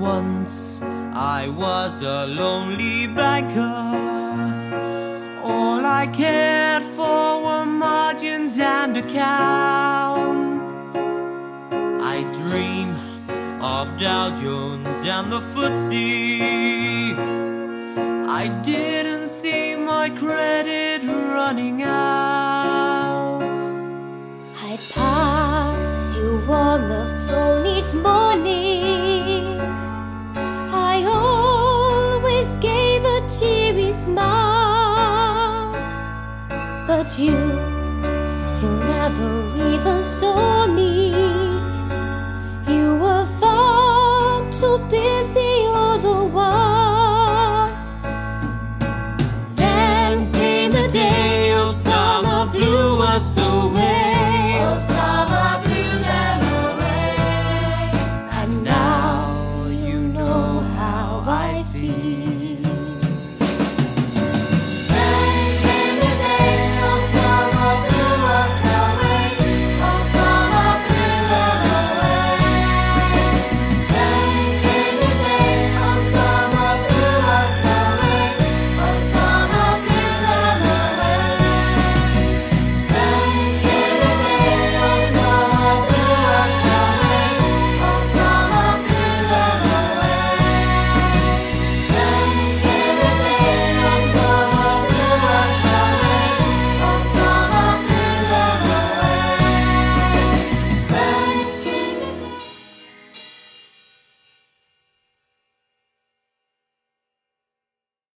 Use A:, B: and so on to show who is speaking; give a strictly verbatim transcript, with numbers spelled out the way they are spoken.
A: Once I was a lonely banker. All I cared for were margins and accounts. I dream of Dow Jones and the footsie. I didn't see my credit running out.
B: I'd pass you on the phone each morning. I always gave a cheery smile. But you, you never even saw me.